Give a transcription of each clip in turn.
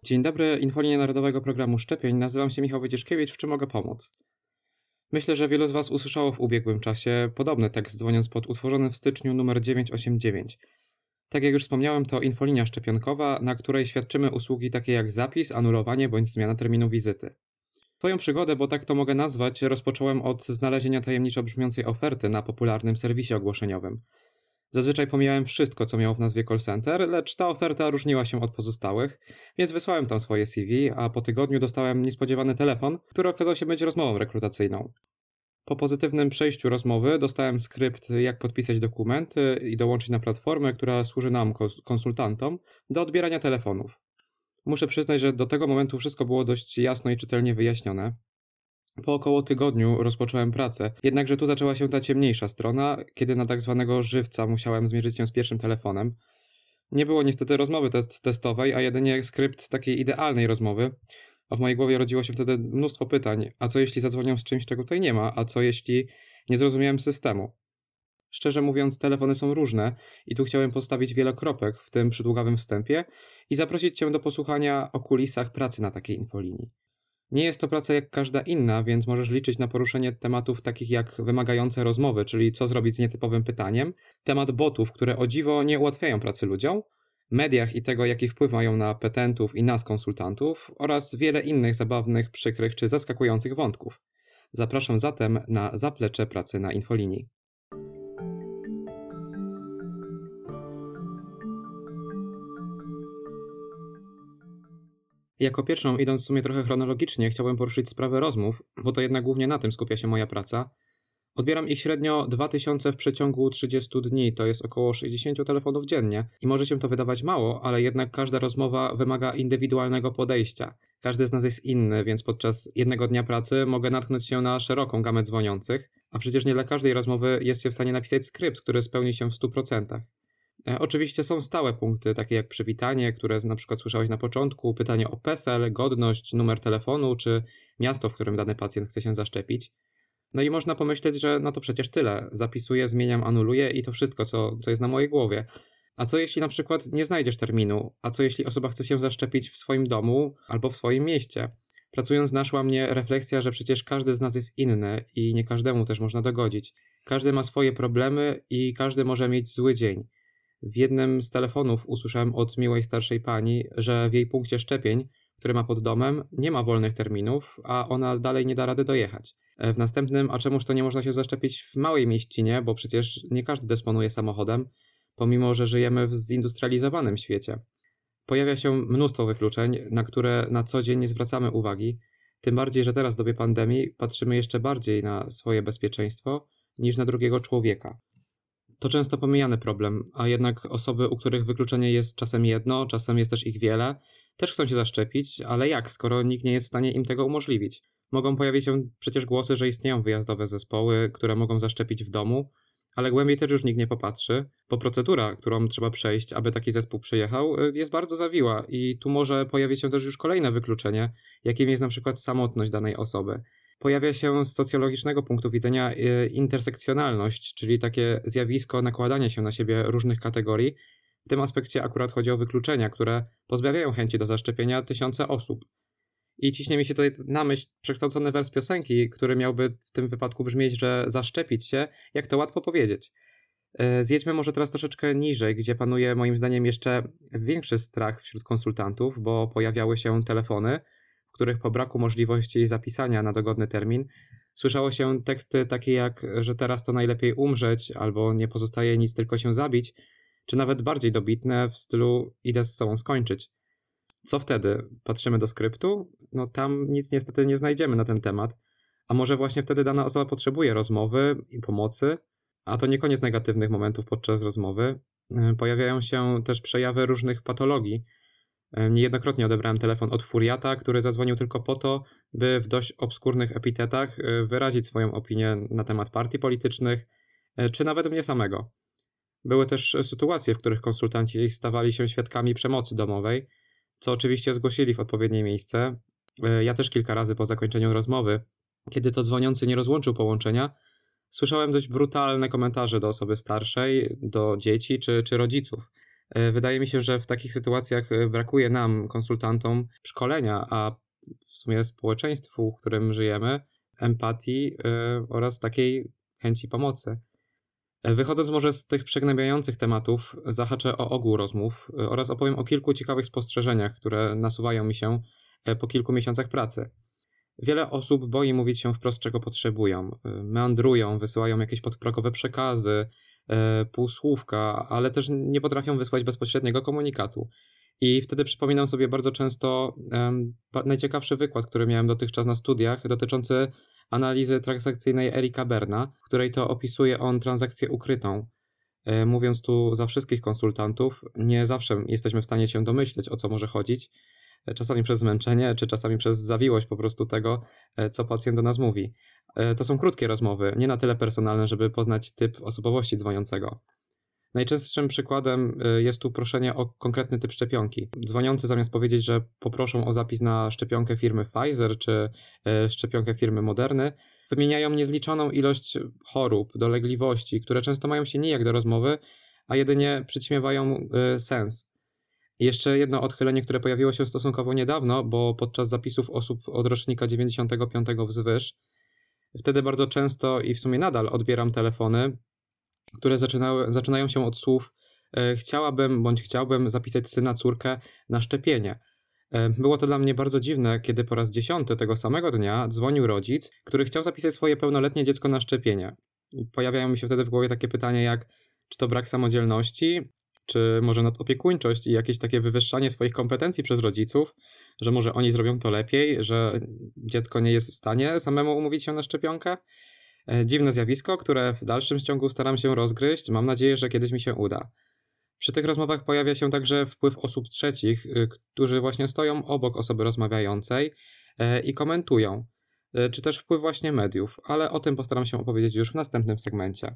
Dzień dobry, Infolinia Narodowego Programu Szczepień. Nazywam się Michał Wojcieszkiewicz. W czym mogę pomóc? Myślę, że wielu z Was usłyszało w ubiegłym czasie podobny tekst, dzwoniąc pod utworzony w styczniu numer 989. Tak jak już wspomniałem, to infolinia szczepionkowa, na której świadczymy usługi takie jak zapis, anulowanie bądź zmiana terminu wizyty. Swoją przygodę, bo tak to mogę nazwać, rozpocząłem od znalezienia tajemniczo brzmiącej oferty na popularnym serwisie ogłoszeniowym. Zazwyczaj pomijałem wszystko, co miało w nazwie call center, lecz ta oferta różniła się od pozostałych, więc wysłałem tam swoje CV, a po tygodniu dostałem niespodziewany telefon, który okazał się być rozmową rekrutacyjną. Po pozytywnym przejściu rozmowy dostałem skrypt, jak podpisać dokumenty i dołączyć na platformę, która służy nam, konsultantom, do odbierania telefonów. Muszę przyznać, że do tego momentu wszystko było dość jasno i czytelnie wyjaśnione. Po około tygodniu rozpocząłem pracę, jednakże tu zaczęła się ta ciemniejsza strona, kiedy na tak zwanego żywca musiałem zmierzyć się z pierwszym telefonem. Nie było niestety rozmowy testowej, a jedynie skrypt takiej idealnej rozmowy, a w mojej głowie rodziło się wtedy mnóstwo pytań. A co jeśli zadzwonią z czymś, czego tutaj nie ma? A co jeśli nie zrozumiałem systemu? Szczerze mówiąc, telefony są różne i tu chciałem postawić wiele kropek w tym przydługawym wstępie i zaprosić Cię do posłuchania o kulisach pracy na takiej infolinii. Nie jest to praca jak każda inna, więc możesz liczyć na poruszenie tematów takich jak wymagające rozmowy, czyli co zrobić z nietypowym pytaniem, temat botów, które o dziwo nie ułatwiają pracy ludziom, mediach i tego, jaki wpływ mają na petentów i nas, konsultantów, oraz wiele innych zabawnych, przykrych czy zaskakujących wątków. Zapraszam zatem na zaplecze pracy na infolinii. Jako pierwszą, idąc w sumie trochę chronologicznie, chciałbym poruszyć sprawę rozmów, bo to jednak głównie na tym skupia się moja praca. Odbieram ich średnio 2000 w przeciągu 30 dni, to jest około 60 telefonów dziennie. I może się to wydawać mało, ale jednak każda rozmowa wymaga indywidualnego podejścia. Każdy z nas jest inny, więc podczas jednego dnia pracy mogę natknąć się na szeroką gamę dzwoniących, a przecież nie dla każdej rozmowy jest się w stanie napisać skrypt, który spełni się w 100%. Oczywiście są stałe punkty, takie jak przywitanie, które na przykład słyszałeś na początku, pytanie o PESEL, godność, numer telefonu czy miasto, w którym dany pacjent chce się zaszczepić. No i można pomyśleć, że no to przecież tyle. Zapisuję, zmieniam, anuluję i to wszystko, co jest na mojej głowie. A co jeśli na przykład nie znajdziesz terminu? A co jeśli osoba chce się zaszczepić w swoim domu albo w swoim mieście? Pracując naszła mnie refleksja, że przecież każdy z nas jest inny i nie każdemu też można dogodzić. Każdy ma swoje problemy i każdy może mieć zły dzień. W jednym z telefonów usłyszałem od miłej starszej pani, że w jej punkcie szczepień, który ma pod domem, nie ma wolnych terminów, a ona dalej nie da rady dojechać. W następnym, a czemuż to nie można się zaszczepić w małej mieścinie, bo przecież nie każdy dysponuje samochodem, pomimo że żyjemy w zindustrializowanym świecie. Pojawia się mnóstwo wykluczeń, na które na co dzień nie zwracamy uwagi, tym bardziej, że teraz w dobie pandemii patrzymy jeszcze bardziej na swoje bezpieczeństwo niż na drugiego człowieka. To często pomijany problem, a jednak osoby, u których wykluczenie jest czasem jedno, czasem jest też ich wiele, też chcą się zaszczepić, ale jak, skoro nikt nie jest w stanie im tego umożliwić? Mogą pojawić się przecież głosy, że istnieją wyjazdowe zespoły, które mogą zaszczepić w domu, ale głębiej też już nikt nie popatrzy, bo procedura, którą trzeba przejść, aby taki zespół przyjechał, jest bardzo zawiła i tu może pojawić się też już kolejne wykluczenie, jakim jest na przykład samotność danej osoby. Pojawia się z socjologicznego punktu widzenia intersekcjonalność, czyli takie zjawisko nakładania się na siebie różnych kategorii. W tym aspekcie akurat chodzi o wykluczenia, które pozbawiają chęci do zaszczepienia tysiące osób. I ciśnie mi się tutaj na myśl przekształcony wers piosenki, który miałby w tym wypadku brzmieć, że zaszczepić się, jak to łatwo powiedzieć. Zjedźmy może teraz troszeczkę niżej, gdzie panuje moim zdaniem jeszcze większy strach wśród konsultantów, bo pojawiały się telefony, w których po braku możliwości zapisania na dogodny termin słyszało się teksty takie jak, że teraz to najlepiej umrzeć, albo nie pozostaje nic, tylko się zabić, czy nawet bardziej dobitne w stylu idę z sobą skończyć. Co wtedy? Patrzymy do skryptu? No tam nic niestety nie znajdziemy na ten temat. A może właśnie wtedy dana osoba potrzebuje rozmowy i pomocy? A to nie koniec negatywnych momentów podczas rozmowy. Pojawiają się też przejawy różnych patologii. Niejednokrotnie odebrałem telefon od furiata, który zadzwonił tylko po to, by w dość obskurnych epitetach wyrazić swoją opinię na temat partii politycznych, czy nawet mnie samego. Były też sytuacje, w których konsultanci stawali się świadkami przemocy domowej, co oczywiście zgłosili w odpowiednie miejsce. Ja też kilka razy po zakończeniu rozmowy, kiedy to dzwoniący nie rozłączył połączenia, słyszałem dość brutalne komentarze do osoby starszej, do dzieci czy rodziców. Wydaje mi się, że w takich sytuacjach brakuje nam, konsultantom, szkolenia, a w sumie społeczeństwu, w którym żyjemy, empatii oraz takiej chęci pomocy. Wychodząc może z tych przygnębiających tematów, zahaczę o ogół rozmów oraz opowiem o kilku ciekawych spostrzeżeniach, które nasuwają mi się po kilku miesiącach pracy. Wiele osób boi mówić się wprost, czego potrzebują. Meandrują, wysyłają jakieś podprogowe przekazy, półsłówka, ale też nie potrafią wysłać bezpośredniego komunikatu. I wtedy przypominam sobie bardzo często najciekawszy wykład, który miałem dotychczas na studiach, dotyczący analizy transakcyjnej Erika Berna, w której to opisuje on transakcję ukrytą. Mówiąc tu za wszystkich konsultantów, nie zawsze jesteśmy w stanie się domyśleć, o co może chodzić, czasami przez zmęczenie, czy czasami przez zawiłość po prostu tego, co pacjent do nas mówi. To są krótkie rozmowy, nie na tyle personalne, żeby poznać typ osobowości dzwoniącego. Najczęstszym przykładem jest tu proszenie o konkretny typ szczepionki. Dzwoniący zamiast powiedzieć, że poproszą o zapis na szczepionkę firmy Pfizer czy szczepionkę firmy Moderny, wymieniają niezliczoną ilość chorób, dolegliwości, które często mają się nijak do rozmowy, a jedynie przyćmiewają sens. I jeszcze jedno odchylenie, które pojawiło się stosunkowo niedawno, bo podczas zapisów osób od rocznika 95 wzwyż, wtedy bardzo często i w sumie nadal odbieram telefony, które zaczynają się od słów chciałabym bądź chciałbym zapisać syna, córkę na szczepienie. Było to dla mnie bardzo dziwne, kiedy po raz 10 tego samego dnia dzwonił rodzic, który chciał zapisać swoje pełnoletnie dziecko na szczepienie. I pojawiają mi się wtedy w głowie takie pytania jak, czy to brak samodzielności, czy może nadopiekuńczość i jakieś takie wywyższanie swoich kompetencji przez rodziców, że może oni zrobią to lepiej, że dziecko nie jest w stanie samemu umówić się na szczepionkę. Dziwne zjawisko, które w dalszym ciągu staram się rozgryźć. Mam nadzieję, że kiedyś mi się uda. Przy tych rozmowach pojawia się także wpływ osób trzecich, którzy właśnie stoją obok osoby rozmawiającej i komentują, czy też wpływ właśnie mediów, ale o tym postaram się opowiedzieć już w następnym segmencie.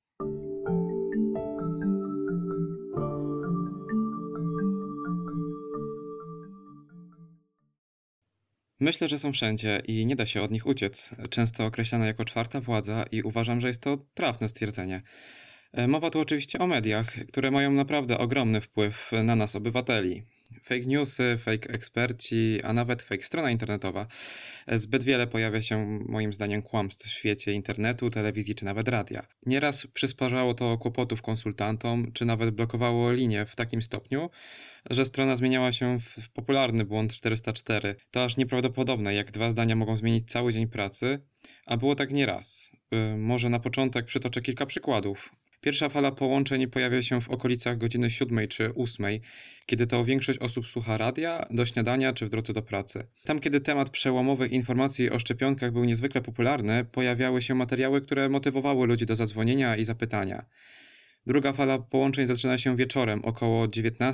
Myślę, że są wszędzie i nie da się od nich uciec. Często określana jako czwarta władza i uważam, że jest to trafne stwierdzenie. Mowa tu oczywiście o mediach, które mają naprawdę ogromny wpływ na nas, obywateli. Fake newsy, fake eksperci, a nawet fake strona internetowa. Zbyt wiele pojawia się, moim zdaniem, kłamstw w świecie internetu, telewizji czy nawet radia. Nieraz przysparzało to kłopotów konsultantom, czy nawet blokowało linię w takim stopniu, że strona zmieniała się w popularny błąd 404. To aż nieprawdopodobne, jak 2 zdania mogą zmienić cały dzień pracy, a było tak nieraz. Może na początek przytoczę kilka przykładów. Pierwsza fala połączeń pojawia się w okolicach godziny 7 czy 8, kiedy to większość osób słucha radia, do śniadania czy w drodze do pracy. Tam, kiedy temat przełomowych informacji o szczepionkach był niezwykle popularny, pojawiały się materiały, które motywowały ludzi do zadzwonienia i zapytania. Druga fala połączeń zaczyna się wieczorem około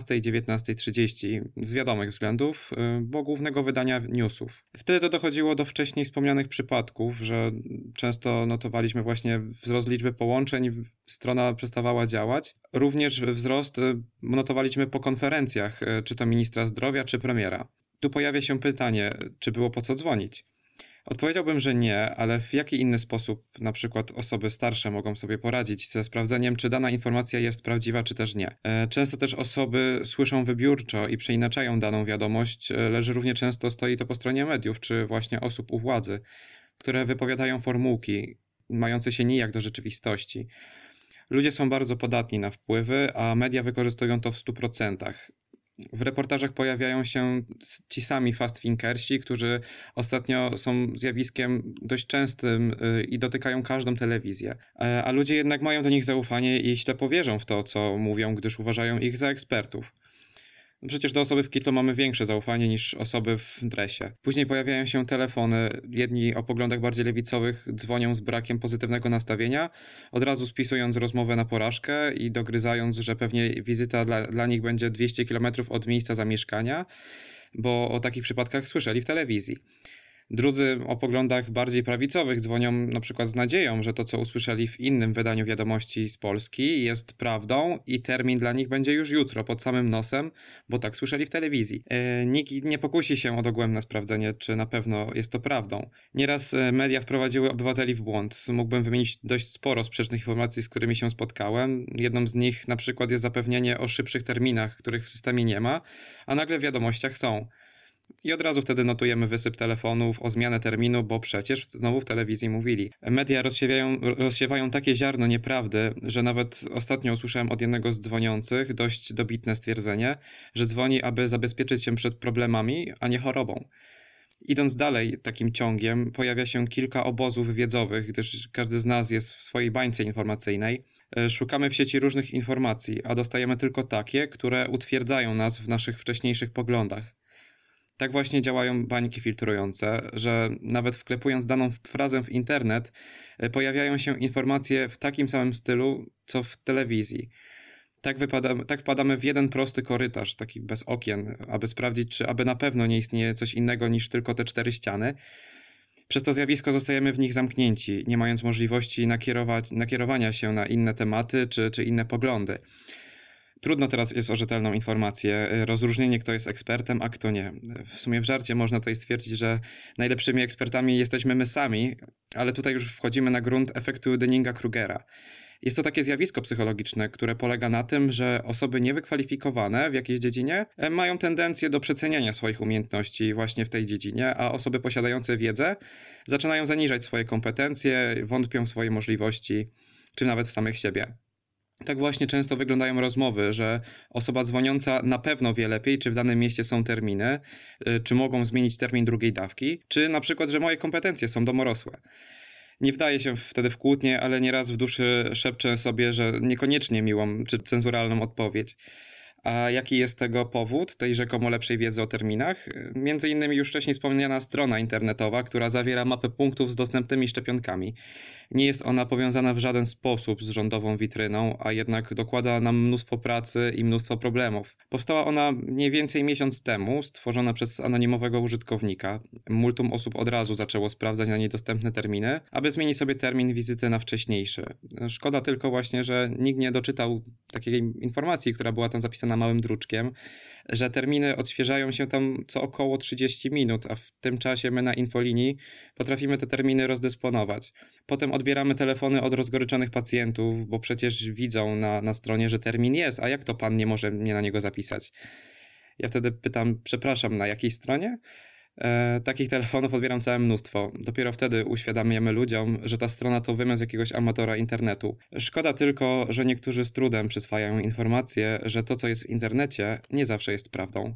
19:00–19:30 z wiadomych względów, bo głównego wydania newsów. Wtedy to dochodziło do wcześniej wspomnianych przypadków, że często notowaliśmy właśnie wzrost liczby połączeń, strona przestawała działać. Również wzrost notowaliśmy po konferencjach, czy to ministra zdrowia, czy premiera. Tu pojawia się pytanie, czy było po co dzwonić? Odpowiedziałbym, że nie, ale w jaki inny sposób na przykład osoby starsze mogą sobie poradzić ze sprawdzeniem, czy dana informacja jest prawdziwa, czy też nie. Często też osoby słyszą wybiórczo i przeinaczają daną wiadomość, lecz równie często stoi to po stronie mediów, czy właśnie osób u władzy, które wypowiadają formułki, mające się nijak do rzeczywistości. Ludzie są bardzo podatni na wpływy, a media wykorzystują to w 100%. W reportażach pojawiają się ci sami fast thinkersi, którzy ostatnio są zjawiskiem dość częstym i dotykają każdą telewizję. A ludzie jednak mają do nich zaufanie i ślepo wierzą w to, co mówią, gdyż uważają ich za ekspertów. Przecież do osoby w kitlu mamy większe zaufanie niż osoby w dresie. Później pojawiają się telefony. Jedni o poglądach bardziej lewicowych dzwonią z brakiem pozytywnego nastawienia, od razu spisując rozmowę na porażkę i dogryzając, że pewnie wizyta dla nich będzie 200 km od miejsca zamieszkania, bo o takich przypadkach słyszeli w telewizji. Drudzy o poglądach bardziej prawicowych dzwonią na przykład z nadzieją, że to, co usłyszeli w innym wydaniu wiadomości z Polski, jest prawdą i termin dla nich będzie już jutro, pod samym nosem, bo tak słyszeli w telewizji. Nikt nie pokusi się o dogłębne sprawdzenie, czy na pewno jest to prawdą. Nieraz media wprowadziły obywateli w błąd. Mógłbym wymienić dość sporo sprzecznych informacji, z którymi się spotkałem. Jedną z nich na przykład jest zapewnienie o szybszych terminach, których w systemie nie ma, a nagle w wiadomościach są. I od razu wtedy notujemy wysyp telefonów o zmianę terminu, bo przecież znowu w telewizji mówili. Media rozsiewają takie ziarno nieprawdy, że nawet ostatnio usłyszałem od jednego z dzwoniących dość dobitne stwierdzenie, że dzwoni, aby zabezpieczyć się przed problemami, a nie chorobą. Idąc dalej takim ciągiem, pojawia się kilka obozów wiedzowych, gdyż każdy z nas jest w swojej bańce informacyjnej. Szukamy w sieci różnych informacji, a dostajemy tylko takie, które utwierdzają nas w naszych wcześniejszych poglądach. Tak właśnie działają bańki filtrujące, że nawet wklepując daną frazę w internet, pojawiają się informacje w takim samym stylu, co w telewizji. Tak wpadamy w jeden prosty korytarz, taki bez okien, aby sprawdzić, czy aby na pewno nie istnieje coś innego niż tylko te 4 ściany. Przez to zjawisko zostajemy w nich zamknięci, nie mając możliwości nakierowania się na inne tematy czy inne poglądy. Trudno teraz jest o rzetelną informację, rozróżnienie, kto jest ekspertem, a kto nie. W sumie w żarcie można tutaj stwierdzić, że najlepszymi ekspertami jesteśmy my sami, ale tutaj już wchodzimy na grunt efektu Dunninga-Krugera. Jest to takie zjawisko psychologiczne, które polega na tym, że osoby niewykwalifikowane w jakiejś dziedzinie mają tendencję do przeceniania swoich umiejętności właśnie w tej dziedzinie, a osoby posiadające wiedzę zaczynają zaniżać swoje kompetencje, wątpią w swoje możliwości, czy nawet w samych siebie. Tak właśnie często wyglądają rozmowy, że osoba dzwoniąca na pewno wie lepiej, czy w danym mieście są terminy, czy mogą zmienić termin drugiej dawki, czy na przykład, że moje kompetencje są domorosłe. Nie wdaję się wtedy w kłótnię, ale nieraz w duszy szepczę sobie, że niekoniecznie miłą czy cenzuralną odpowiedź. A jaki jest tego powód, tej rzekomo lepszej wiedzy o terminach? Między innymi już wcześniej wspomniana strona internetowa, która zawiera mapę punktów z dostępnymi szczepionkami. Nie jest ona powiązana w żaden sposób z rządową witryną, a jednak dokłada nam mnóstwo pracy i mnóstwo problemów. Powstała ona mniej więcej miesiąc temu, stworzona przez anonimowego użytkownika. Multum osób od razu zaczęło sprawdzać na niej dostępne terminy, aby zmienić sobie termin wizyty na wcześniejszy. Szkoda tylko właśnie, że nikt nie doczytał takiej informacji, która była tam zapisana małym druczkiem, że terminy odświeżają się tam co około 30 minut, a w tym czasie my na infolinii potrafimy te terminy rozdysponować. Potem odbieramy telefony od rozgoryczonych pacjentów, bo przecież widzą na stronie, że termin jest, a jak to pan nie może mnie na niego zapisać? Ja wtedy pytam, przepraszam, na jakiej stronie? Takich telefonów odbieram całe mnóstwo. Dopiero wtedy uświadamiamy ludziom, że ta strona to wymysł jakiegoś amatora internetu. Szkoda tylko, że niektórzy z trudem przyswajają informację, że to, co jest w internecie, nie zawsze jest prawdą.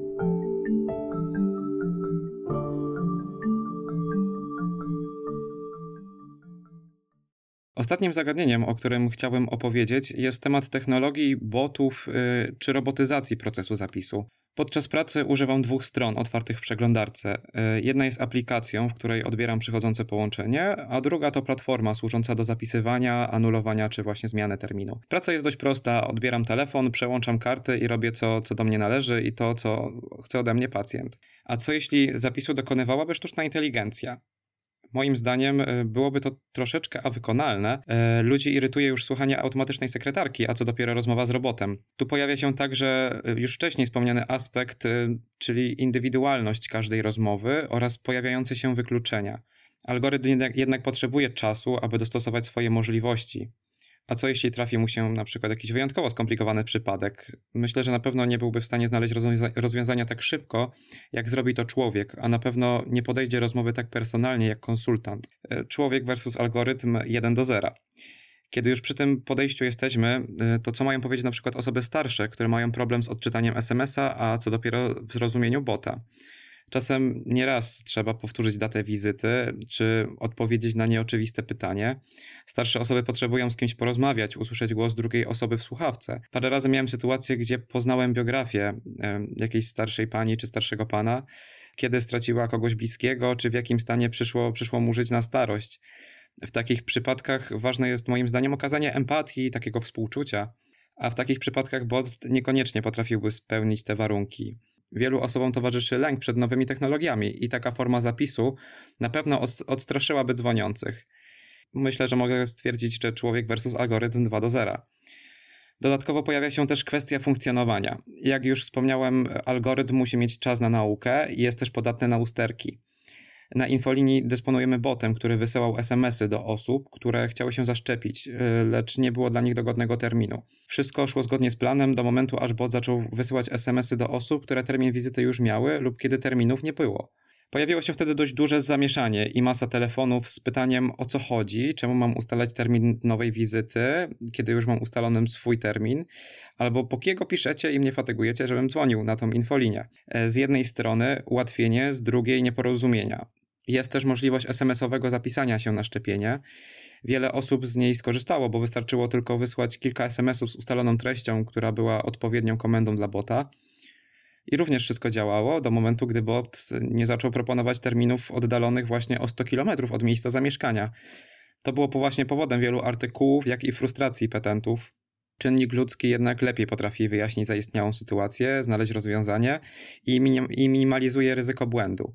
Ostatnim zagadnieniem, o którym chciałbym opowiedzieć, jest temat technologii, botów czy robotyzacji procesu zapisu. Podczas pracy używam 2 stron otwartych w przeglądarce. Jedna jest aplikacją, w której odbieram przychodzące połączenie, a druga to platforma służąca do zapisywania, anulowania czy właśnie zmiany terminu. Praca jest dość prosta. Odbieram telefon, przełączam karty i robię co do mnie należy i to, co chce ode mnie pacjent. A co jeśli zapisu dokonywałaby sztuczna inteligencja? Moim zdaniem byłoby to troszeczkę wykonalne. Ludzi irytuje już słuchanie automatycznej sekretarki, a co dopiero rozmowa z robotem. Tu pojawia się także już wcześniej wspomniany aspekt, czyli indywidualność każdej rozmowy oraz pojawiające się wykluczenia. Algorytm jednak potrzebuje czasu, aby dostosować swoje możliwości. A co jeśli trafi mu się na przykład jakiś wyjątkowo skomplikowany przypadek? Myślę, że na pewno nie byłby w stanie znaleźć rozwiązania tak szybko, jak zrobi to człowiek, a na pewno nie podejdzie rozmowy tak personalnie jak konsultant. Człowiek versus algorytm 1:0. Kiedy już przy tym podejściu jesteśmy, to co mają powiedzieć na przykład osoby starsze, które mają problem z odczytaniem SMS-a, a co dopiero w zrozumieniu bota? Czasem nieraz trzeba powtórzyć datę wizyty, czy odpowiedzieć na nieoczywiste pytanie. Starsze osoby potrzebują z kimś porozmawiać, usłyszeć głos drugiej osoby w słuchawce. Parę razy miałem sytuację, gdzie poznałem biografię jakiejś starszej pani czy starszego pana, kiedy straciła kogoś bliskiego, czy w jakim stanie przyszło mu żyć na starość. W takich przypadkach ważne jest moim zdaniem okazanie empatii, takiego współczucia, a w takich przypadkach bot niekoniecznie potrafiłby spełnić te warunki. Wielu osobom towarzyszy lęk przed nowymi technologiami i taka forma zapisu na pewno odstraszyłaby dzwoniących. Myślę, że mogę stwierdzić, że człowiek versus algorytm 2:0. Dodatkowo pojawia się też kwestia funkcjonowania. Jak już wspomniałem, algorytm musi mieć czas na naukę i jest też podatny na usterki. Na infolinii dysponujemy botem, który wysyłał SMS-y do osób, które chciały się zaszczepić, lecz nie było dla nich dogodnego terminu. Wszystko szło zgodnie z planem do momentu, aż bot zaczął wysyłać SMS-y do osób, które termin wizyty już miały lub kiedy terminów nie było. Pojawiło się wtedy dość duże zamieszanie i masa telefonów z pytaniem, o co chodzi, czemu mam ustalać termin nowej wizyty, kiedy już mam ustalony swój termin, albo po kiego piszecie i mnie fatygujecie, żebym dzwonił na tą infolinię. Z jednej strony ułatwienie, z drugiej nieporozumienia. Jest też możliwość SMS-owego zapisania się na szczepienie. Wiele osób z niej skorzystało, bo wystarczyło tylko wysłać kilka SMS-ów z ustaloną treścią, która była odpowiednią komendą dla bota. I również wszystko działało do momentu, gdy bot nie zaczął proponować terminów oddalonych właśnie o 100 km od miejsca zamieszkania. To było właśnie powodem wielu artykułów, jak i frustracji petentów. Czynnik ludzki jednak lepiej potrafi wyjaśnić zaistniałą sytuację, znaleźć rozwiązanie i minimalizuje ryzyko błędu.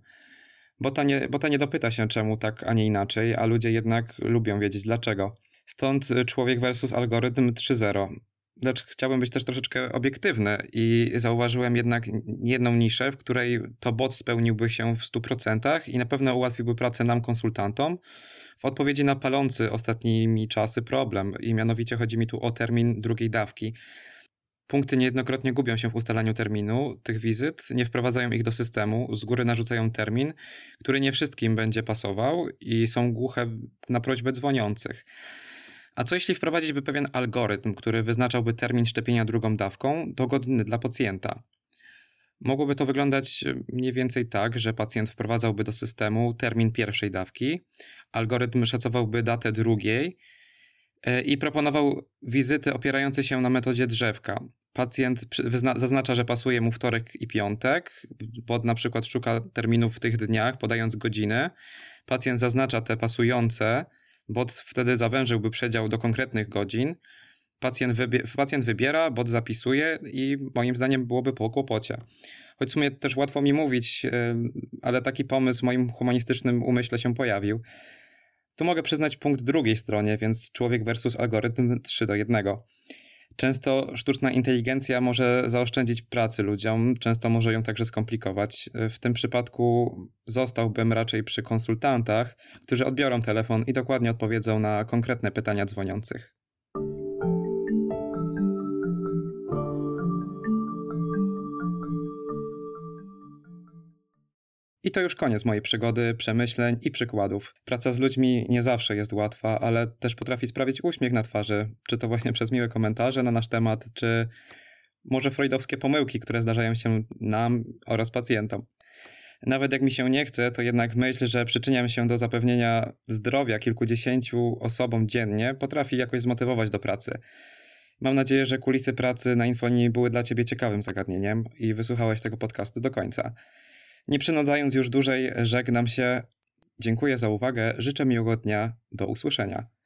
Bota nie dopyta się czemu tak, a nie inaczej, a ludzie jednak lubią wiedzieć dlaczego. Stąd człowiek versus algorytm 3:0. Lecz chciałbym być też troszeczkę obiektywny i zauważyłem jednak jedną niszę, w której to bot spełniłby się w 100% i na pewno ułatwiłby pracę nam, konsultantom, w odpowiedzi na palący ostatnimi czasy problem i mianowicie chodzi mi tu o termin drugiej dawki. Punkty niejednokrotnie gubią się w ustalaniu terminu tych wizyt, nie wprowadzają ich do systemu, z góry narzucają termin, który nie wszystkim będzie pasował i są głuche na prośbę dzwoniących. A co jeśli wprowadzić by pewien algorytm, który wyznaczałby termin szczepienia drugą dawką, dogodny dla pacjenta? Mogłoby to wyglądać mniej więcej tak, że pacjent wprowadzałby do systemu termin pierwszej dawki, algorytm szacowałby datę drugiej i proponował wizyty opierające się na metodzie drzewka. Pacjent zaznacza, że pasuje mu wtorek i piątek, bot na przykład szuka terminów w tych dniach, podając godziny. Pacjent zaznacza te pasujące, bot wtedy zawężyłby przedział do konkretnych godzin. Pacjent wybiera, bot zapisuje i moim zdaniem byłoby po kłopocie. Choć w sumie też łatwo mi mówić, ale taki pomysł w moim humanistycznym umyśle się pojawił. Tu mogę przyznać punkt drugiej stronie, więc człowiek versus algorytm 3:1. Często sztuczna inteligencja może zaoszczędzić pracy ludziom, często może ją także skomplikować. W tym przypadku zostałbym raczej przy konsultantach, którzy odbiorą telefon i dokładnie odpowiedzą na konkretne pytania dzwoniących. I to już koniec mojej przygody, przemyśleń i przykładów. Praca z ludźmi nie zawsze jest łatwa, ale też potrafi sprawić uśmiech na twarzy. Czy to właśnie przez miłe komentarze na nasz temat, czy może freudowskie pomyłki, które zdarzają się nam oraz pacjentom. Nawet jak mi się nie chce, to jednak myśl, że przyczyniam się do zapewnienia zdrowia kilkudziesięciu osobom dziennie, potrafi jakoś zmotywować do pracy. Mam nadzieję, że kulisy pracy na Infolinii były dla Ciebie ciekawym zagadnieniem i wysłuchałeś tego podcastu do końca. Nie przynudzając już dłużej, żegnam się. Dziękuję za uwagę, życzę miłego dnia, do usłyszenia.